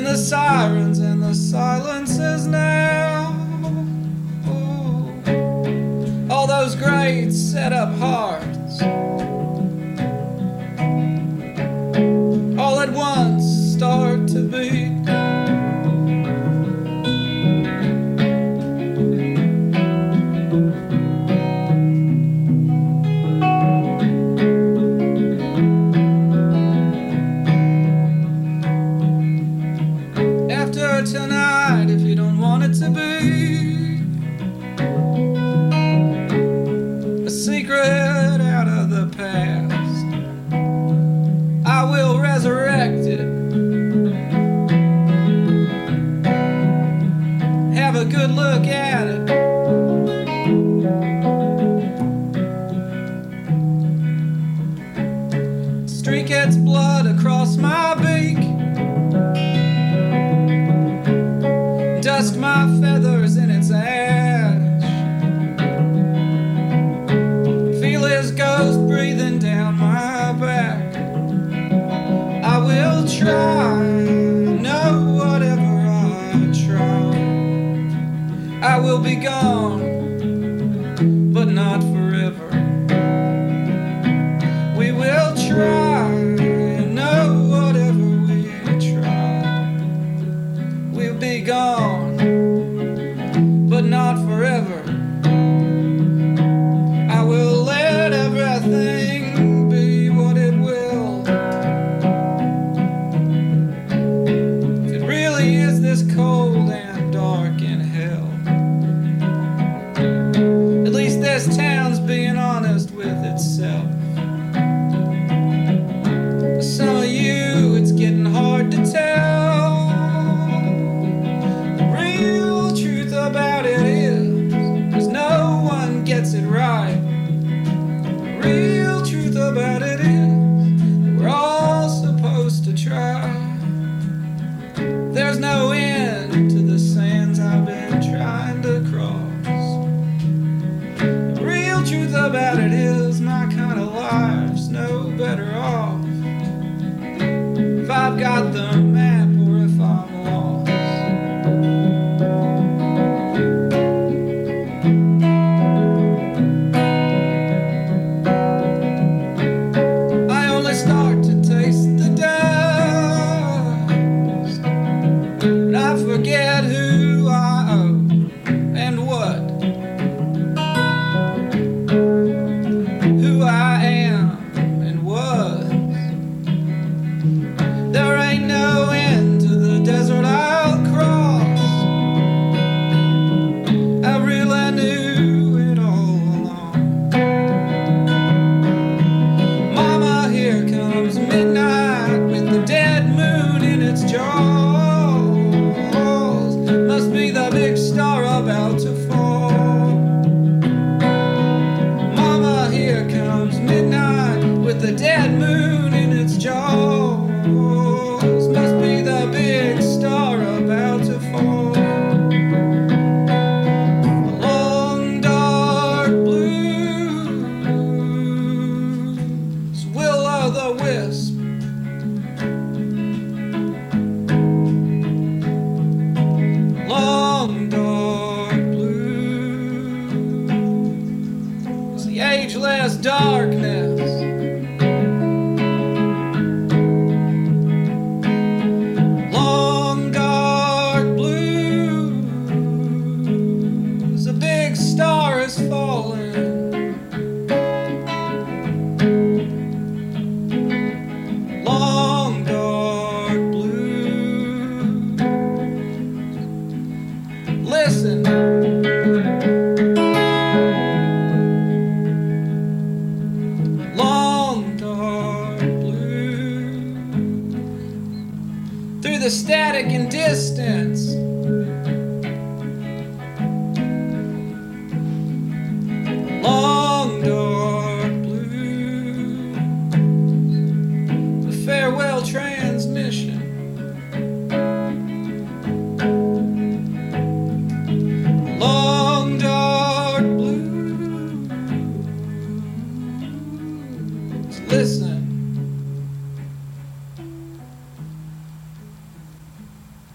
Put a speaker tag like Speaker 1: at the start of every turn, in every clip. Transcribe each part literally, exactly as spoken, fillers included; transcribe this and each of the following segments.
Speaker 1: the sirens and the silences now. Oh, all those great set up hearts all at once start to beat. After tonight, if you don't want it to be a secret out of the past, I will resurrect it. Have a good look at it. Streak its blood across my beak. Dust my feathers in its ash. Feel his ghost breathing down my back. I will try, no, whatever I try, I will be gone, but not forever. We will try, no, whatever we try, we'll be gone, but not forever. I will let everything be what it will. If it really is this cold and dark in hell, at least this town's being honest with itself. Some of you, it's getting hard to tell. The real truth about it is, cause no one gets it right. The real truth about it is that we're all supposed to try. There's no end to the sands I've been trying to cross. The real truth about it is my kind of life's no better off if I've got the map or if I'm lost. I only start to taste the dust, and I forget who I owe and what, who I am and was. There ain't no end to the desert I'll cross. I really knew it all along. Mama, here comes midnight with the dead moon in its jaws. Must be the big star about to fall. Mama, here comes midnight with the dead moon in its jaws. Must be the big star about to fall. The long dark blues, will-o'-the-wisp. Long dark blues, the ageless darkness. Long dark blues, a big star is falling. Long dark blues, listen. Long dark blues, through the static and distance. Long dark blues, the farewell transmission. Long dark blues, listen.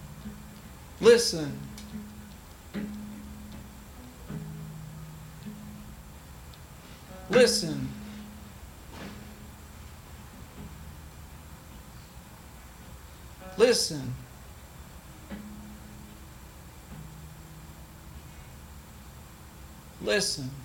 Speaker 1: Listen. Listen. Listen. Listen.